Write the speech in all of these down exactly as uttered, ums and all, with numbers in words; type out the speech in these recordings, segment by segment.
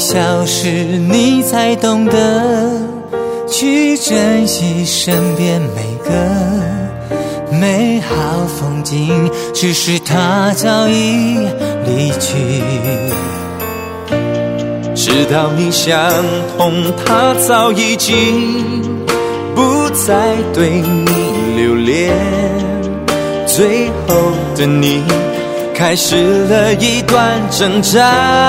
消失，你才懂得去珍惜身边每个美好风景，只是他早已离去。 知道你想通，他早已经不再对你留恋，最后的你开始了一段挣扎。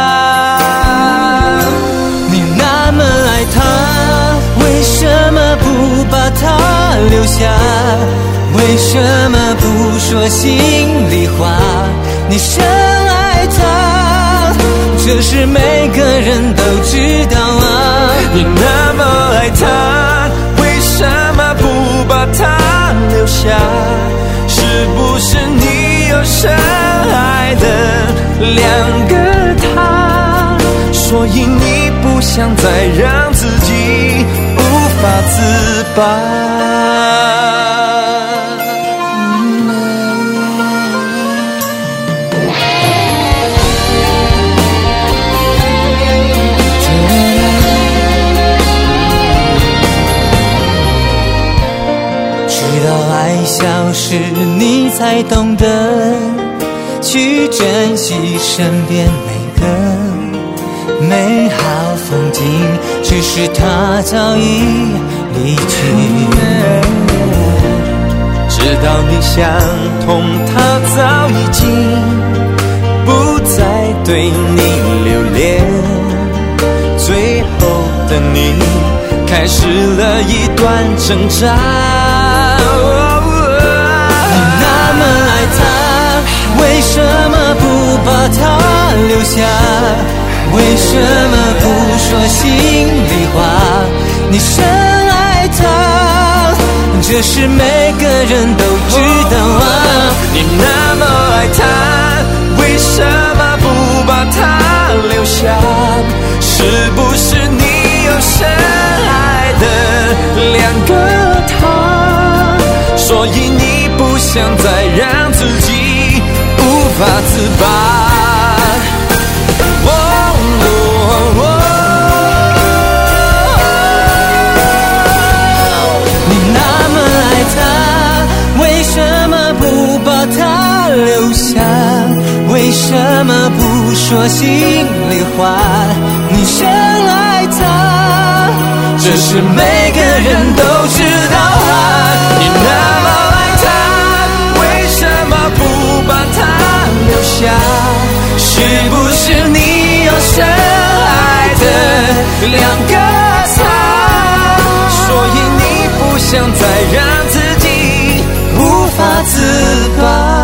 你那么爱他，为什么不把他留下？为什么不说心里话？你深爱他，这是每个人都知道啊。 你那么爱他，为什么不把他留下？是不是你有深爱的两个他？所以你不想再让自己无法自拔。 直到爱消失，你才懂得去珍惜身边每个美好风景，只是他早已离去。 直到你想通，他早已经不再对你留恋，最后的你开始了一段挣扎。 你那么爱他，为什么不把他留下？为什么不说心里话？你深爱他，这是每个人都知道啊。 你那么爱他，为什么不把他留下？是不是你有深爱的两个他？所以你不想再让自己无法自拔。哦哦哦你那么爱他，为什么不把他留下？为什么不说心里话？你深爱他，这是每个人都知道啊。 你那么爱他，为什么不把他留下？是不是你有深爱的两个他？所以你不想再让自己无法自拔。